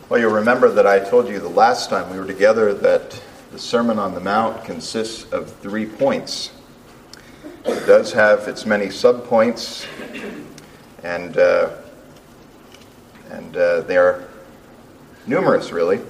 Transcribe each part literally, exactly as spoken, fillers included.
Well, you'll remember that I told you the last time we were together that the Sermon on the Mount consists of three points. It does have its many subpoints, and uh, and uh, they are numerous, really.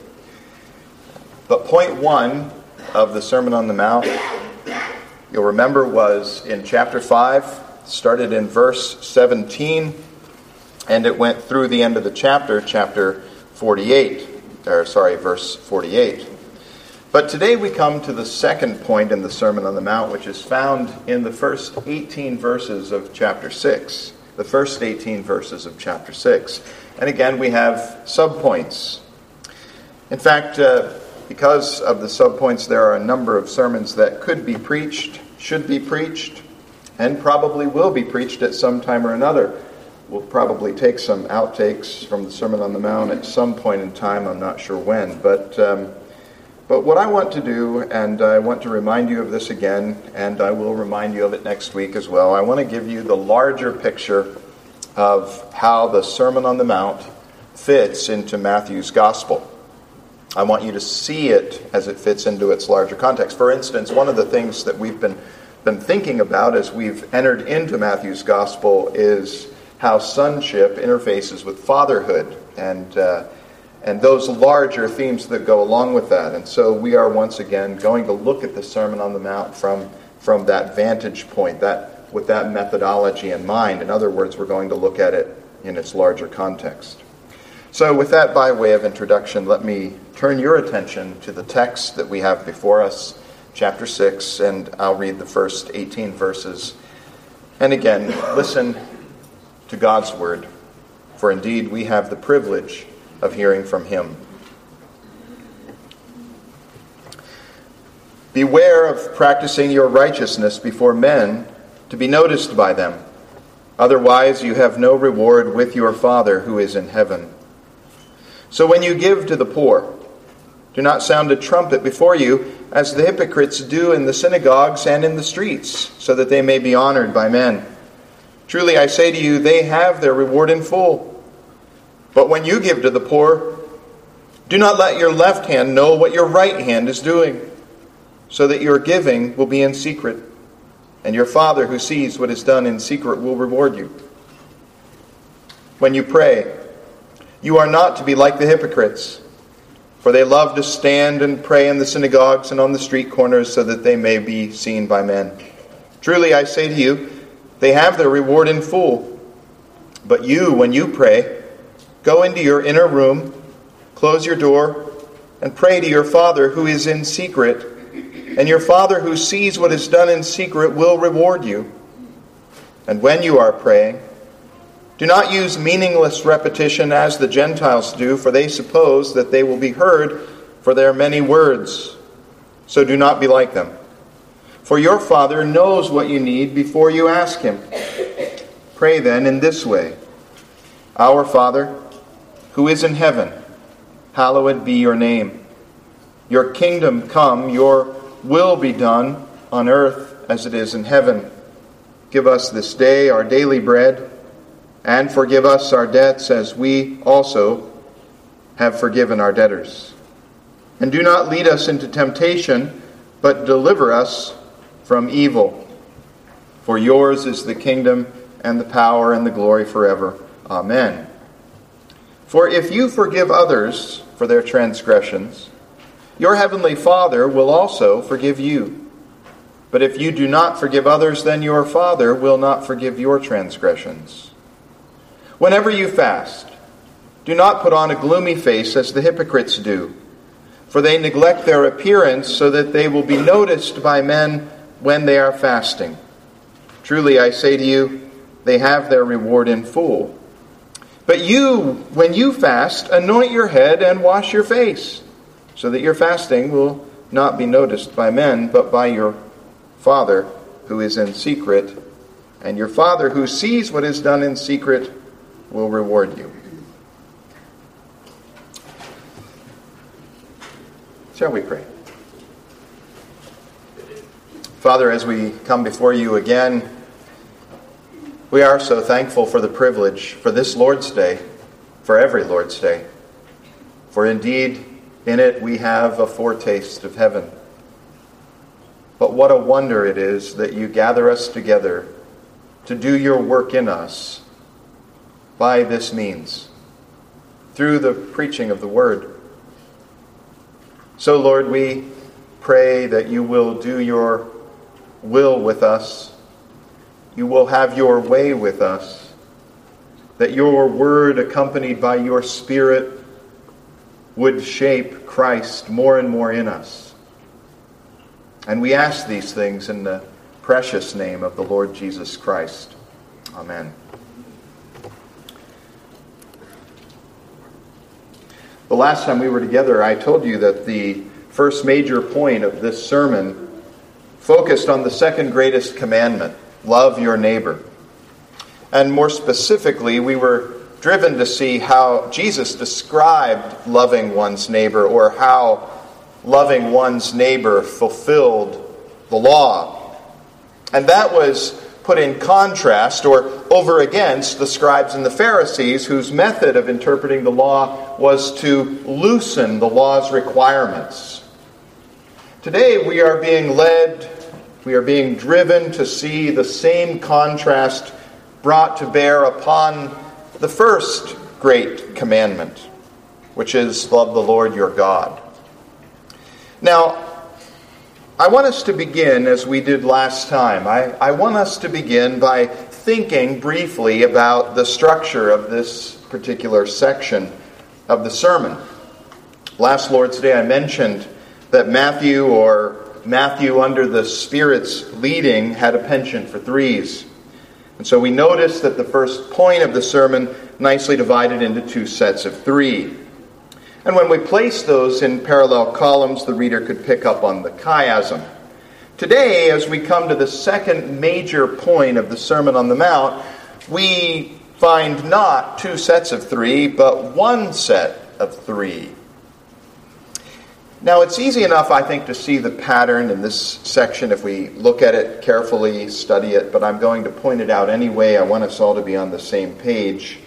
But point one of the Sermon on the Mount, you'll remember, was in chapter five, started in verse seventeen, and it went through the end of the chapter, chapter forty-eight, or sorry, verse forty-eight. But today we come to the second point in the Sermon on the Mount, which is found in the first eighteen verses of chapter six. The first eighteen verses of chapter six. And again, we have subpoints. In fact, uh, because of the subpoints, there are a number of sermons that could be preached, should be preached, and probably will be preached at some time or another. We'll probably take some outtakes from the Sermon on the Mount at some point in time. I'm not sure when. But um, but what I want to do, and I want to remind you of this again, and I will remind you of it next week as well, I want to give you the larger picture of how the Sermon on the Mount fits into Matthew's Gospel. I want you to see it as it fits into its larger context. For instance, one of the things that we've been, been thinking about as we've entered into Matthew's Gospel is how sonship interfaces with fatherhood and uh, and those larger themes that go along with that. And so we are once again going to look at the Sermon on the Mount from, from that vantage point, that with that methodology in mind. In other words, we're going to look at it in its larger context. So with that by way of introduction, let me turn your attention to the text that we have before us, chapter six, and I'll read the first eighteen verses. And again, listen to God's word, for indeed we have the privilege of hearing from him. Beware of practicing your righteousness before men to be noticed by them. Otherwise you have no reward with your Father who is in heaven. So when you give to the poor, do not sound a trumpet before you, as the hypocrites do in the synagogues and in the streets, so that they may be honored by men. Truly I say to you, they have their reward in full. But when you give to the poor, do not let your left hand know what your right hand is doing, so that your giving will be in secret, and your Father who sees what is done in secret will reward you. When you pray, you are not to be like the hypocrites, for they love to stand and pray in the synagogues and on the street corners so that they may be seen by men. Truly I say to you, they have their reward in full. But you, when you pray, go into your inner room, close your door, and pray to your Father who is in secret, and your Father who sees what is done in secret will reward you. And when you are praying, do not use meaningless repetition as the Gentiles do, for they suppose that they will be heard for their many words. So do not be like them. For your Father knows what you need before you ask him. Pray then in this way. Our Father, who is in heaven, hallowed be your name. Your kingdom come, your will be done on earth as it is in heaven. Give us this day our daily bread, and forgive us our debts as we also have forgiven our debtors. And do not lead us into temptation, but deliver us from evil. For yours is the kingdom and the power and the glory forever. Amen. For if you forgive others for their transgressions, your heavenly Father will also forgive you. But if you do not forgive others, then your Father will not forgive your transgressions. Whenever you fast, do not put on a gloomy face as the hypocrites do, for they neglect their appearance so that they will be noticed by men when they are fasting. Truly I say to you, they have their reward in full. But you, when you fast, anoint your head and wash your face, so that your fasting will not be noticed by men, but by your Father who is in secret, and your Father who sees what is done in secret will reward you. Shall we pray? Father, as we come before you again, we are so thankful for the privilege for this Lord's Day, for every Lord's Day, For indeed, in it we have a foretaste of heaven. But what a wonder it is that you gather us together to do your work in us by this means, through the preaching of the Word. So, Lord, we pray that you will do your will with us. You will have your way with us. That your Word, accompanied by your Spirit, would shape Christ more and more in us. And we ask these things in the precious name of the Lord Jesus Christ. Amen. The last time we were together, I told you that the first major point of this sermon focused on the second greatest commandment, love your neighbor. And more specifically, we were driven to see how Jesus described loving one's neighbor, or how loving one's neighbor fulfilled the law. And that was put in contrast or over against the scribes and the Pharisees, whose method of interpreting the law was to loosen the law's requirements. Today we are being led, we are being driven to see the same contrast brought to bear upon the first great commandment, which is love the Lord your God. Now, I want us to begin as we did last time. I, I want us to begin by thinking briefly about the structure of this particular section of the sermon. Last Lord's Day I mentioned that Matthew, or Matthew under the Spirit's leading, had a penchant for threes. And so we notice that the first point of the sermon nicely divided into two sets of three. And when we place those in parallel columns, the reader could pick up on the chiasm. Today, as we come to the second major point of the Sermon on the Mount, we find not two sets of three, but one set of three. Now, it's easy enough, I think, to see the pattern in this section if we look at it carefully, study it, but I'm going to point it out anyway. I want us all to be on the same page.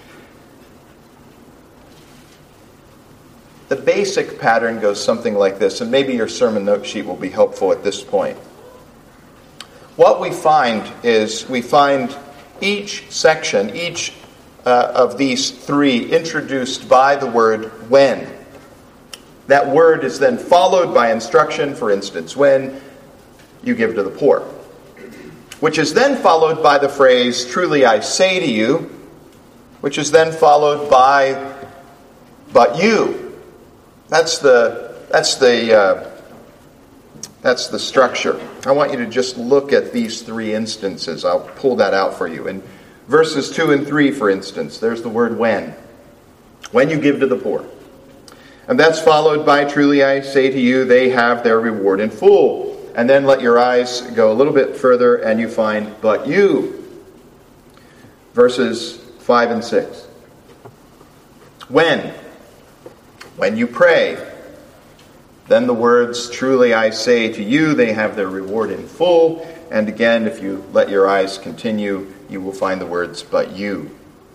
The basic pattern goes something like this, and maybe your sermon note sheet will be helpful at this point. What we find is we find each section, each uh, of these three, introduced by the word when. That word is then followed by instruction, for instance, when you give to the poor, which is then followed by the phrase, truly I say to you, which is then followed by, but you. That's the that's the uh, that's the structure. I want you to just look at these three instances. I'll pull that out for you. In verses two and three, for instance, there's the word when. When you give to the poor. And that's followed by, truly I say to you, they have their reward in full. And then let your eyes go a little bit further and you find, but you. Verses five and six. When? When you pray. Then the words, truly I say to you, they have their reward in full. And again, if you let your eyes continue, you will find the words, but you.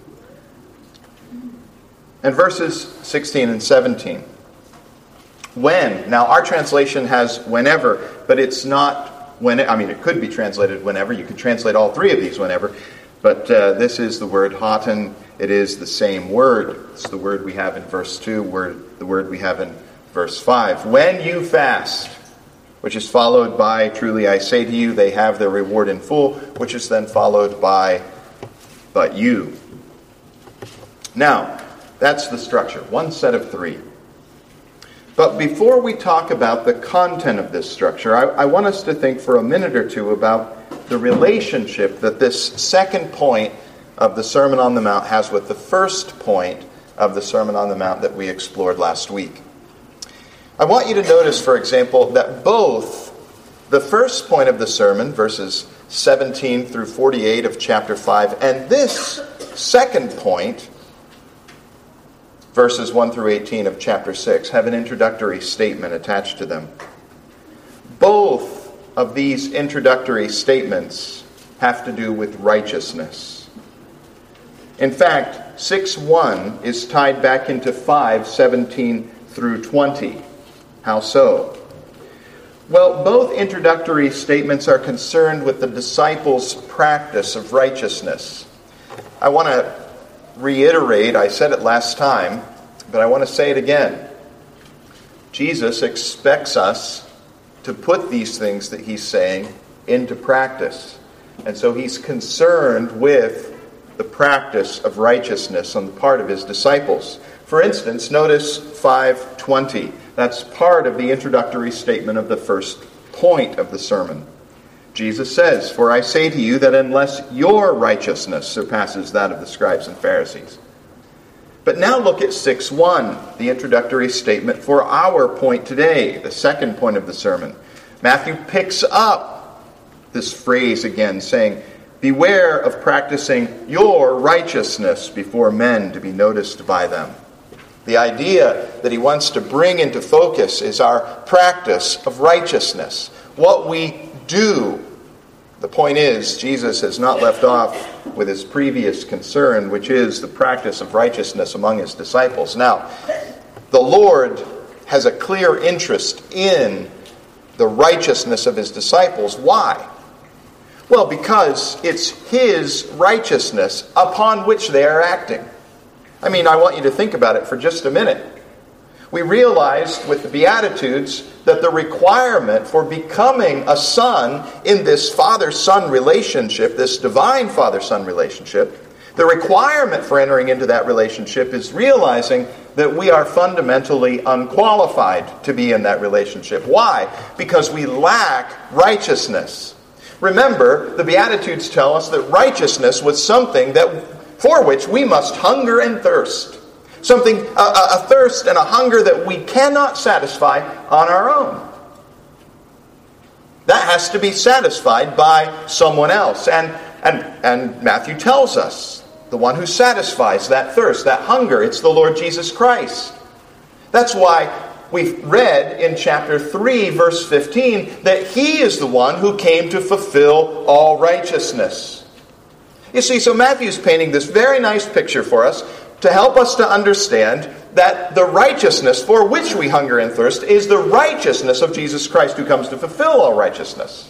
And verses sixteen and seventeen. When. Now, our translation has whenever, but it's not when. I mean, it could be translated whenever. You could translate all three of these whenever. But uh, this is the word haten. It is the same word. It's the word we have in verse two, word, the word we have in verse five. When you fast, which is followed by, truly I say to you, they have their reward in full, which is then followed by, but you. Now, that's the structure. One set of three. But before we talk about the content of this structure, I, I want us to think for a minute or two about the relationship that this second point of the Sermon on the Mount has with the first point of the Sermon on the Mount that we explored last week. I want you to notice, for example, that both the first point of the sermon, verses seventeen through forty-eight of chapter five, and this second point, verses one through eighteen of chapter six, have an introductory statement attached to them. Both of these introductory statements have to do with righteousness. In fact, six one is tied back into five seventeen through twenty. How so? Well, both introductory statements are concerned with the disciples' practice of righteousness. I want to reiterate, I said it last time, but I want to say it again. Jesus expects us to put these things that he's saying into practice. And so he's concerned with the practice of righteousness on the part of his disciples. For instance, notice five twenty. That's part of the introductory statement of the first point of the sermon. Jesus says, "For I say to you that unless your righteousness surpasses that of the scribes and Pharisees." But now look at six one, the introductory statement for our point today, the second point of the sermon. Matthew picks up this phrase again, saying, "Beware of practicing your righteousness before men to be noticed by them." The idea that he wants to bring into focus is our practice of righteousness. What we do. The point is, Jesus has not left off with his previous concern, which is the practice of righteousness among his disciples. Now, the Lord has a clear interest in the righteousness of his disciples. Why? Well, because it's his righteousness upon which they are acting. I mean, I want you to think about it for just a minute. We realized with the Beatitudes that the requirement for becoming a son in this father-son relationship, this divine father-son relationship, the requirement for entering into that relationship is realizing that we are fundamentally unqualified to be in that relationship. Why? Because we lack righteousness. Remember, the Beatitudes tell us that righteousness was something that for which we must hunger and thirst. Something, a, a thirst and a hunger that we cannot satisfy on our own. That has to be satisfied by someone else. And, and, and Matthew tells us, the one who satisfies that thirst, that hunger, it's the Lord Jesus Christ. That's why we've read in chapter three, verse fifteen, that he is the one who came to fulfill all righteousness. You see, so Matthew's painting this very nice picture for us to help us to understand that the righteousness for which we hunger and thirst is the righteousness of Jesus Christ, who comes to fulfill all righteousness.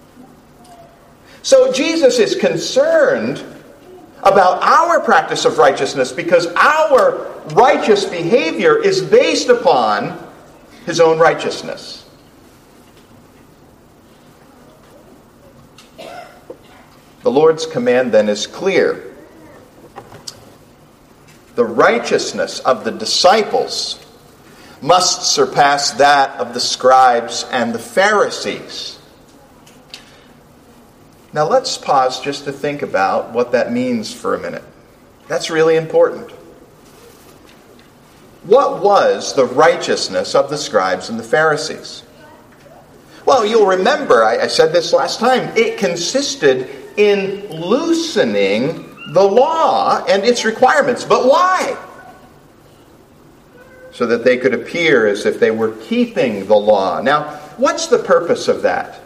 So Jesus is concerned about our practice of righteousness because our righteous behavior is based upon his own righteousness. The Lord's command then is clear. The righteousness of the disciples must surpass that of the scribes and the Pharisees. Now let's pause just to think about what that means for a minute. That's really important. What was the righteousness of the scribes and the Pharisees? Well, you'll remember, I, I said this last time, it consisted in loosening the law and its requirements. But why? So that they could appear as if they were keeping the law. Now, what's the purpose of that?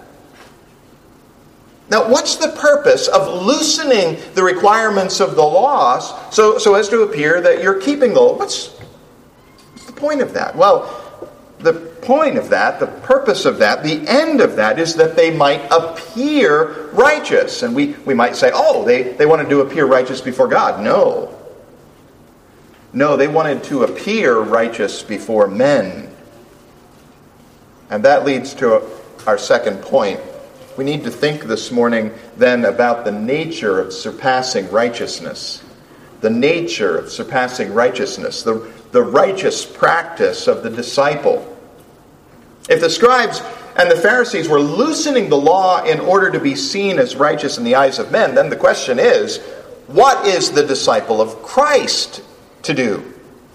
Now, what's the purpose of loosening the requirements of the laws so, so as to appear that you're keeping the law? What's, what's the point of that? Well, the point of that, the purpose of that, the end of that is that they might appear righteous. And we, we might say, oh, they, they wanted to appear righteous before God. No. No, they wanted to appear righteous before men. And that leads to our second point. We need to think this morning then about the nature of surpassing righteousness. The nature of surpassing righteousness. The, the righteous practice of the disciple. If the scribes and the Pharisees were loosening the law in order to be seen as righteous in the eyes of men, then the question is, what is the disciple of Christ to do?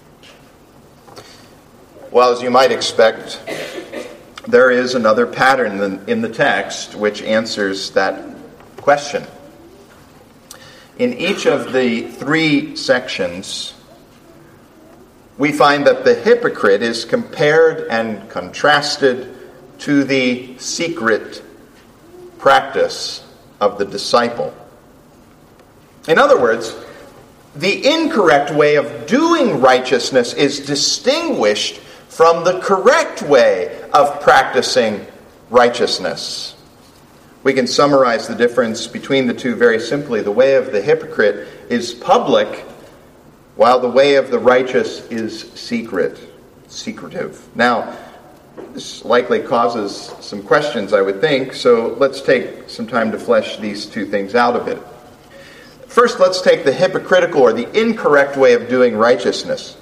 Well, as you might expect, there is another pattern in the text which answers that question. In each of the three sections, we find that the hypocrite is compared and contrasted to the secret practice of the disciple. In other words, the incorrect way of doing righteousness is distinguished from the correct way of practicing righteousness. We can summarize the difference between the two very simply. The way of the hypocrite is public, while the way of the righteous is secret, secretive. Now, this likely causes some questions, I would think, so let's take some time to flesh these two things out a bit. First, let's take the hypocritical or the incorrect way of doing righteousness.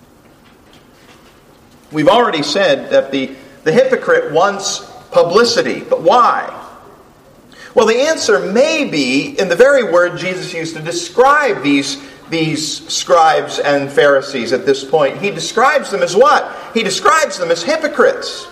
We've already said that the, the hypocrite wants publicity, but why? Well, the answer may be in the very word Jesus used to describe these, these scribes and Pharisees at this point. He describes them as what? He describes them as hypocrites.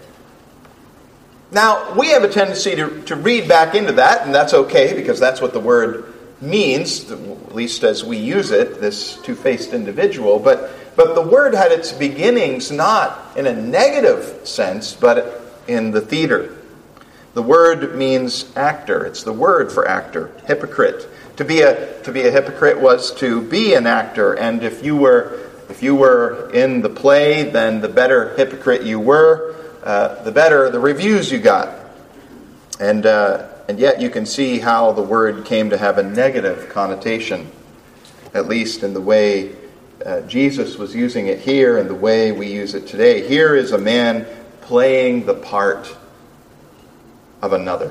Now, we have a tendency to, to read back into that, and that's okay, because that's what the word means, at least as we use it, this two-faced individual. But, but the word had its beginnings not in a negative sense, but in the theater. The word means actor. It's the word for actor, hypocrite. To be a to be a hypocrite was to be an actor, and if you were if you were in the play, then the better hypocrite you were, uh, the better the reviews you got. And uh, and yet you can see how the word came to have a negative connotation, at least in the way uh, Jesus was using it here and the way we use it today. Here is a man playing the part of another.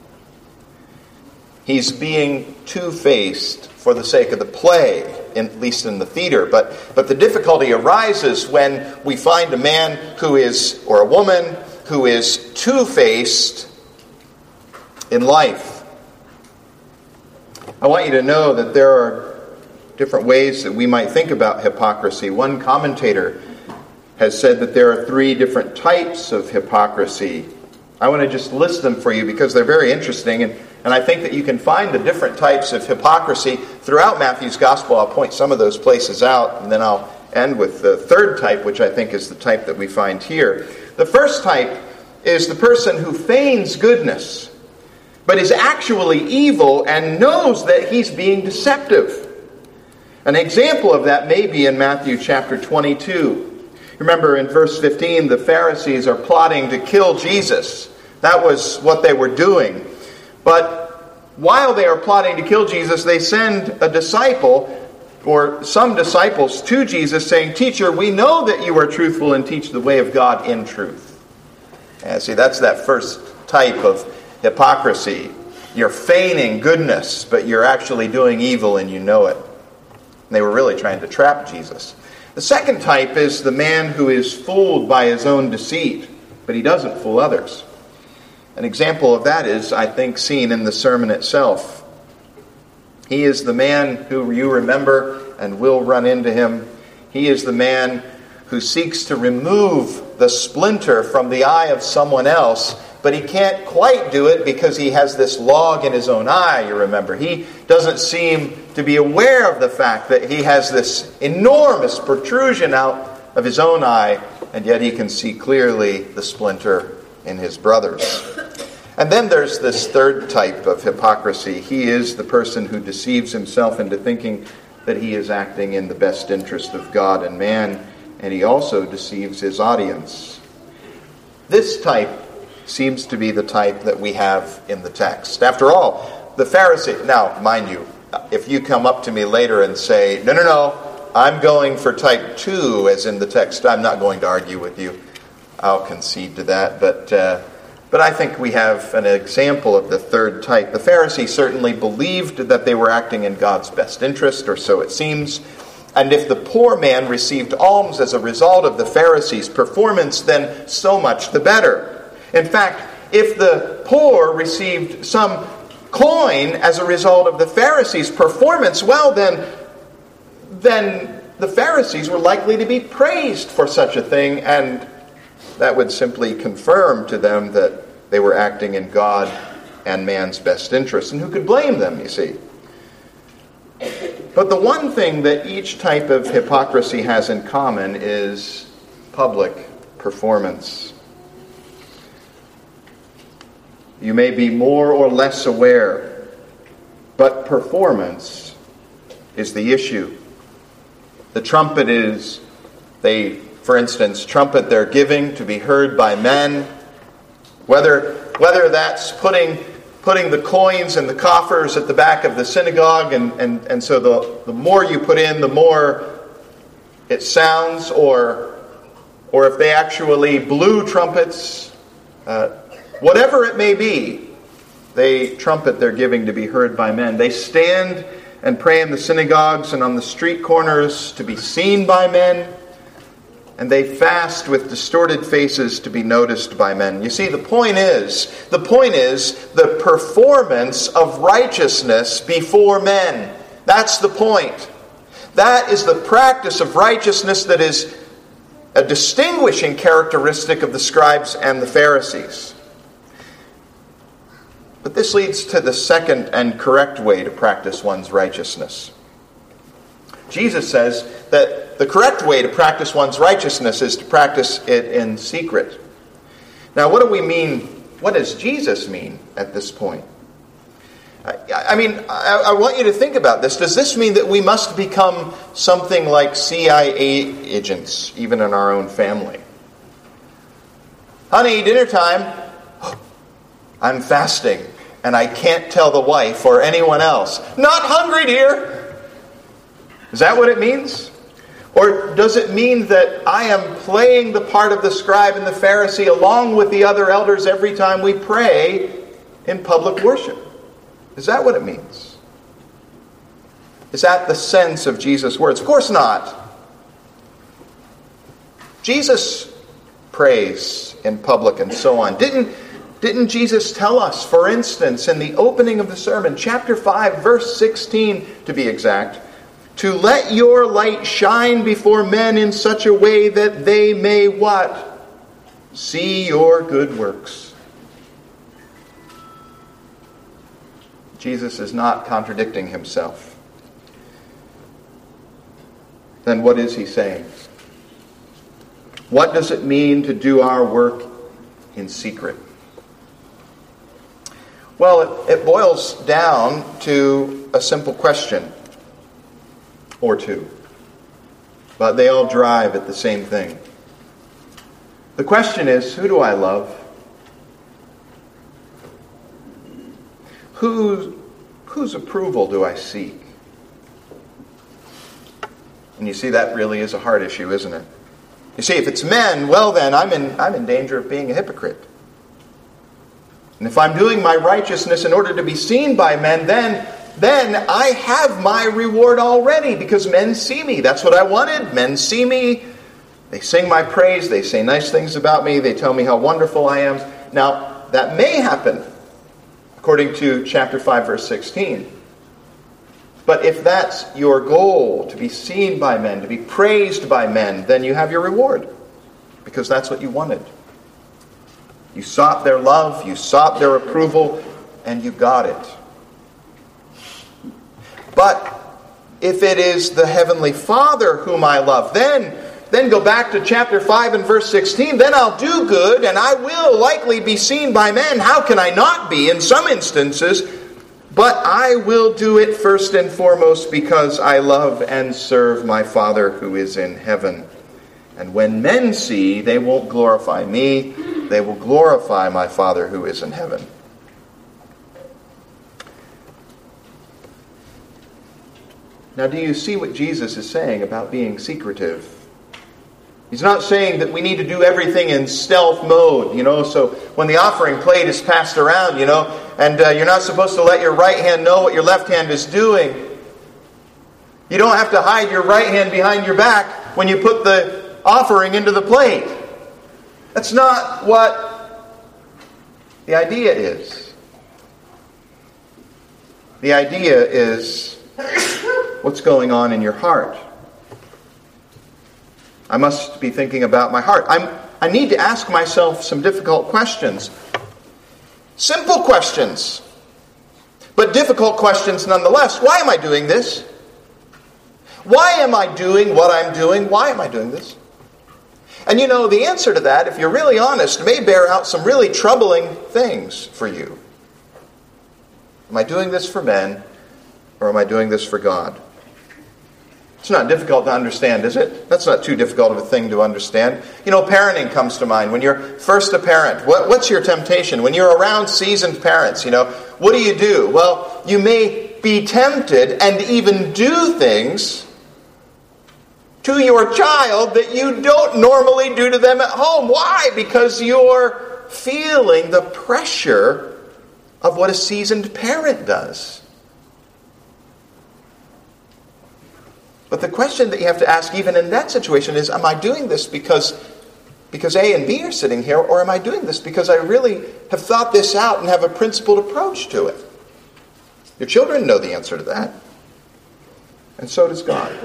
He's being two-faced for the sake of the play, in, at least in the theater. But, but the difficulty arises when we find a man who is, or a woman, who is two-faced in life. I want you to know that there are different ways that we might think about hypocrisy. One commentator has said that there are three different types of hypocrisy. I want to just list them for you because they're very interesting, and, and I think that you can find the different types of hypocrisy throughout Matthew's Gospel. I'll point some of those places out, and then I'll end with the third type, which I think is the type that we find here. The first type is the person who feigns goodness, but is actually evil and knows that he's being deceptive. An example of that may be in Matthew chapter twenty-two. Remember in verse fifteen, the Pharisees are plotting to kill Jesus. That was what they were doing. But while they are plotting to kill Jesus, they send a disciple, or some disciples, to Jesus saying, "Teacher, we know that you are truthful and teach the way of God in truth." And see, that's that first type of hypocrisy. You're feigning goodness, but you're actually doing evil and you know it. And they were really trying to trap Jesus. The second type is the man who is fooled by his own deceit, but he doesn't fool others. An example of that is, I think, seen in the sermon itself. He is the man who you remember and will run into him. He is the man who seeks to remove the splinter from the eye of someone else, but he can't quite do it because he has this log in his own eye, you remember. He doesn't seem to be aware of the fact that he has this enormous protrusion out of his own eye, and yet he can see clearly the splinter in his brother's. And then there's this third type of hypocrisy. He is the person who deceives himself into thinking that he is acting in the best interest of God and man, and he also deceives his audience. This type seems to be the type that we have in the text. After all, the Pharisee, now, mind you, if you come up to me later and say, no, no, no, I'm going for type two, as in the text, I'm not going to argue with you. I'll concede to that, but uh, but I think we have an example of the third type. The Pharisee certainly believed that they were acting in God's best interest, or so it seems. And if the poor man received alms as a result of the Pharisee's performance, then so much the better. In fact, if the poor received some coin as a result of the Pharisees' performance, well, then, then the Pharisees were likely to be praised for such a thing, and that would simply confirm to them that they were acting in God and man's best interest. And who could blame them, you see? But the one thing that each type of hypocrisy has in common is public performance. You may be more or less aware, but performance is the issue. The trumpet is, they for instance, trumpet their giving to be heard by men. Whether whether that's putting putting the coins in the coffers at the back of the synagogue, and, and, and so the, the more you put in, the more it sounds, or or if they actually blew trumpets, uh, whatever it may be, they trumpet their giving to be heard by men. They stand and pray in the synagogues and on the street corners to be seen by men. And they fast with distorted faces to be noticed by men. You see, the point is, the point is the performance of righteousness before men. That's the point. That is the practice of righteousness that is a distinguishing characteristic of the scribes and the Pharisees. But this leads to the second and correct way to practice one's righteousness. Jesus says that the correct way to practice one's righteousness is to practice it in secret. Now, what do we mean? What does Jesus mean at this point? I, I mean, I, I want you to think about this. Does this mean that we must become something like C I A agents, even in our own family? Honey, dinner time. I'm fasting, and I can't tell the wife or anyone else. Not hungry, dear. Is that what it means? Or does it mean that I am playing the part of the scribe and the Pharisee along with the other elders every time we pray in public worship? Is that what it means? Is that the sense of Jesus' words? Of course not. Jesus prays in public and so on. Didn't, didn't Jesus tell us, for instance, in the opening of the sermon, chapter five, verse sixteen to be exact, to let your light shine before men in such a way that they may what? See your good works. Jesus is not contradicting himself. Then what is he saying? What does it mean to do our work in secret? Well, it, it boils down to a simple question. Or two. But they all drive at the same thing. The question is, who do I love? Whose, whose approval do I seek? And you see, that really is a hard issue, isn't it? You see, if it's men, well then, I'm in, I'm in danger of being a hypocrite. And if I'm doing my righteousness in order to be seen by men, then then I have my reward already, because men see me. That's what I wanted. Men see me. They sing my praise. They say nice things about me. They tell me how wonderful I am. Now, that may happen, according to chapter five, verse sixteen. But if that's your goal, to be seen by men, to be praised by men, then you have your reward, because that's what you wanted. You sought their love, you sought their approval, and you got it. But if it is the Heavenly Father whom I love, then, then go back to chapter five and verse sixteen. Then I'll do good, and I will likely be seen by men. How can I not be in some instances? But I will do it first and foremost because I love and serve my Father who is in heaven. And when men see, they won't glorify me. They will glorify my Father who is in heaven. Now, do you see what Jesus is saying about being secretive? He's not saying that we need to do everything in stealth mode, you know, so when the offering plate is passed around, you know, and uh, you're not supposed to let your right hand know what your left hand is doing. You don't have to hide your right hand behind your back when you put the offering into the plate. That's not what the idea is. The idea is what's going on in your heart. I must be thinking about my heart. I'm, I need to ask myself some difficult questions. Simple questions, but difficult questions nonetheless. Why am I doing this? Why am I doing what I'm doing? Why am I doing this? And you know, the answer to that, if you're really honest, may bear out some really troubling things for you. Am I doing this for men, or am I doing this for God? It's not difficult to understand, is it? That's not too difficult of a thing to understand. You know, parenting comes to mind. When you're first a parent, what, what's your temptation? When you're around seasoned parents, you know, what do you do? Well, you may be tempted and even do things to your child that you don't normally do to them at home. Why? Because you're feeling the pressure of what a seasoned parent does. But the question that you have to ask even in that situation is, am I doing this because, because A and B are sitting here, or am I doing this because I really have thought this out and have a principled approach to it? Your children know the answer to that. And so does God.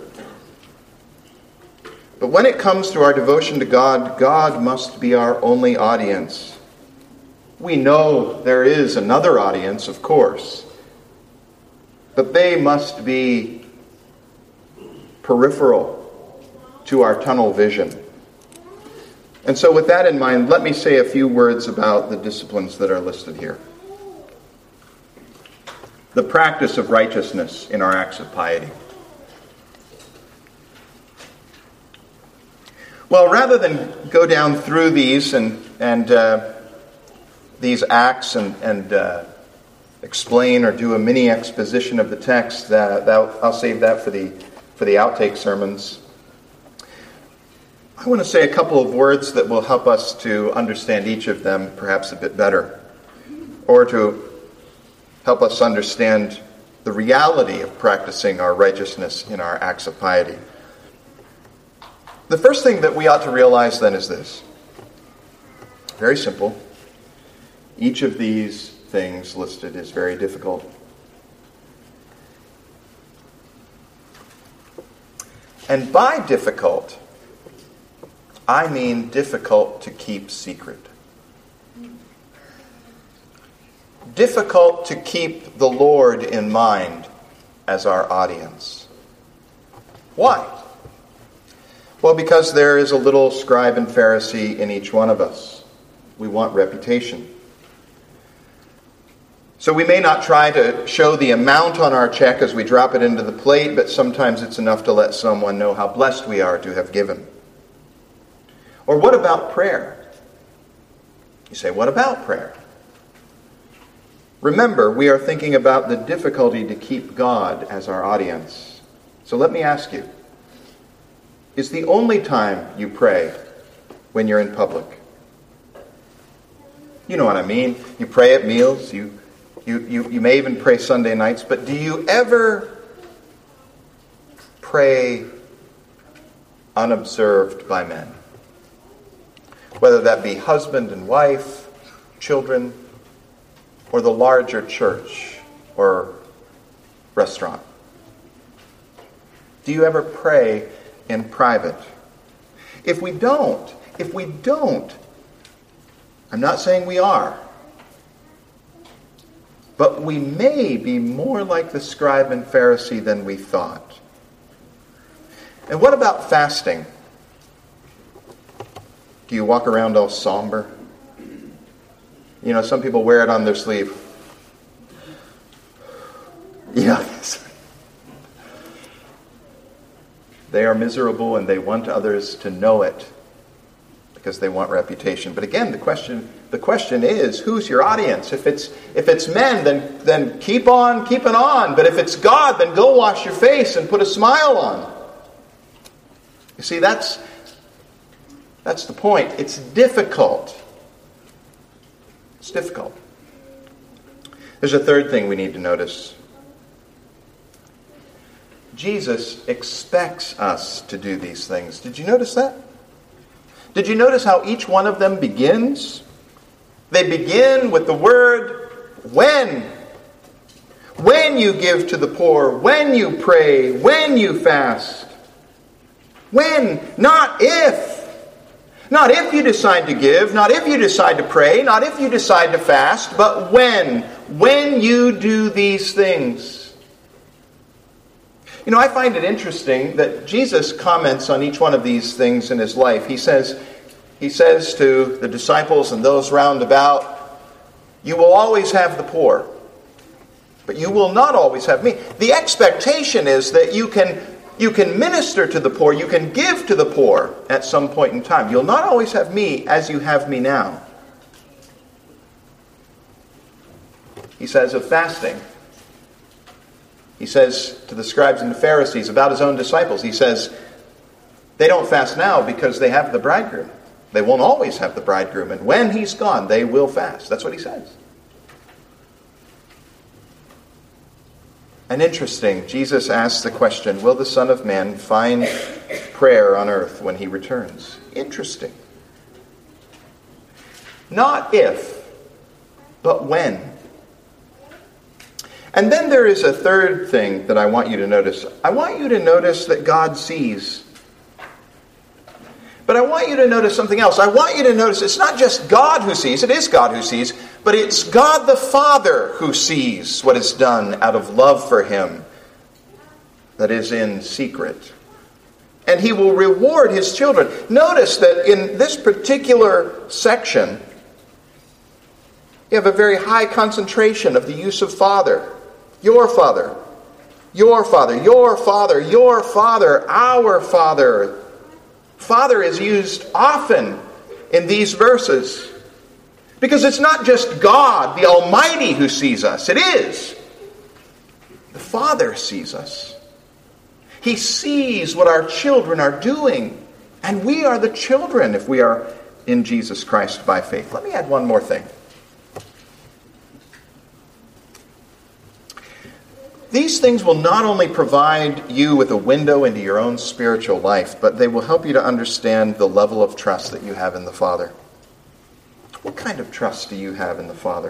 But when it comes to our devotion to God, God must be our only audience. We know there is another audience, of course. But they must be peripheral to our tunnel vision. And so with that in mind, let me say a few words about the disciplines that are listed here. The practice of righteousness in our acts of piety. Well, rather than go down through these and and uh, these acts and, and uh, explain or do a mini exposition of the text, that, that I'll save that for the for the outtake sermons. I want to say a couple of words that will help us to understand each of them perhaps a bit better, or to help us understand the reality of practicing our righteousness in our acts of piety. The first thing that we ought to realize then is this. Very simple. Each of these things listed is very difficult. And by difficult, I mean difficult to keep secret. Difficult to keep the Lord in mind as our audience. Why? Well, because there is a little scribe and Pharisee in each one of us. We want reputation. So we may not try to show the amount on our check as we drop it into the plate, but sometimes it's enough to let someone know how blessed we are to have given. Or what about prayer? You say, what about prayer? Remember, we are thinking about the difficulty to keep God as our audience. So let me ask you, is the only time you pray when you're in public? You know what I mean. You pray at meals, you You, you, you may even pray Sunday nights, but do you ever pray unobserved by men? Whether that be husband and wife, children, or the larger church or restaurant. Do you ever pray in private? If we don't, if we don't, I'm not saying we are, but we may be more like the scribe and Pharisee than we thought. And what about fasting? Do you walk around all somber? You know, some people wear it on their sleeve. Yeah. They are miserable and they want others to know it because they want reputation. But again, the question the question is, who's your audience? If it's if it's men, then then keep on keeping on. But if it's God, then go wash your face and put a smile on. You see, that's that's the point. It's difficult. It's difficult. There's a third thing we need to notice. Jesus expects us to do these things. Did you notice that? Did you notice how each one of them begins? They begin with the word when. When you give to the poor, when you pray, when you fast. When, not if. Not if you decide to give, not if you decide to pray, not if you decide to fast, but when. When you do these things. You know, I find it interesting that Jesus comments on each one of these things in his life. He says, he says to the disciples and those round about, you will always have the poor, but you will not always have me. The expectation is that you can You can minister to the poor. You can give to the poor at some point in time. You'll not always have me as you have me now. He says of fasting. He says to the scribes and the Pharisees about his own disciples, he says, they don't fast now because they have the bridegroom. They won't always have the bridegroom. And when he's gone, they will fast. That's what he says. And interesting, Jesus asks the question, will the Son of Man find prayer on earth when he returns? Interesting. Not if, but when. And then there is a third thing that I want you to notice. I want you to notice that God sees. But I want you to notice something else. I want you to notice it's not just God who sees. It is God who sees. But it's God the Father who sees what is done out of love for him that is in secret. And he will reward his children. Notice that in this particular section, you have a very high concentration of the use of Father. Your Father. Your Father. Your Father. Your Father. Our Father. Father is used often in these verses. Because it's not just God, the Almighty, who sees us. It is. The Father sees us. He sees what our children are doing. And we are the children if we are in Jesus Christ by faith. Let me add one more thing. These things will not only provide you with a window into your own spiritual life, but they will help you to understand the level of trust that you have in the Father. What kind of trust do you have in the Father?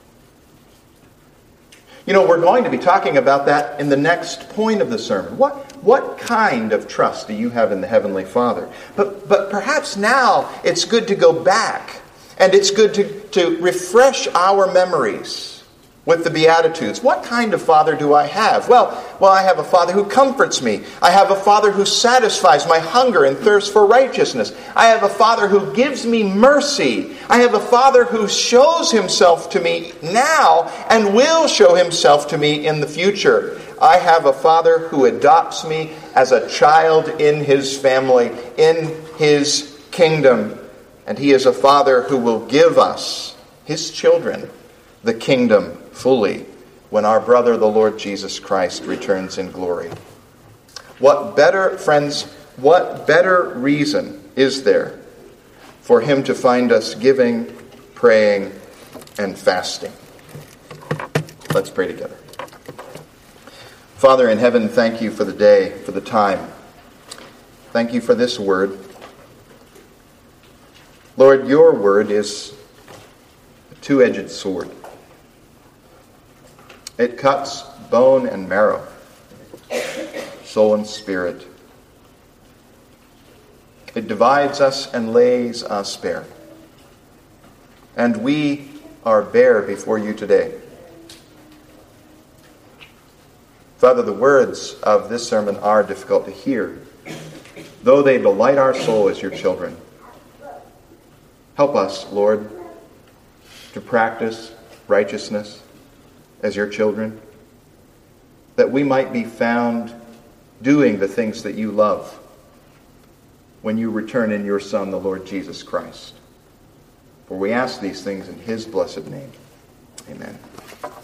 You know, we're going to be talking about that in the next point of the sermon. What, what kind of trust do you have in the Heavenly Father? But, but perhaps now it's good to go back, and it's good to, to refresh our memories with the Beatitudes. What kind of Father do I have? Well, well, I have a Father who comforts me. I have a Father who satisfies my hunger and thirst for righteousness. I have a Father who gives me mercy. I have a Father who shows himself to me now and will show himself to me in the future. I have a Father who adopts me as a child in his family, in his kingdom. And he is a Father who will give us, his children, the kingdom fully when our brother, the Lord Jesus Christ, returns in glory. What better, friends, what better reason is there for him to find us giving, praying, and fasting? Let's pray together. Father in heaven, thank you for the day, for the time. Thank you for this word. Lord, your word is a two-edged sword. It cuts bone and marrow, soul and spirit. It divides us and lays us bare. And we are bare before you today. Father, the words of this sermon are difficult to hear, though they delight our soul as your children. Help us, Lord, to practice righteousness as your children, that we might be found doing the things that you love when you return in your Son, the Lord Jesus Christ. For we ask these things in his blessed name. Amen.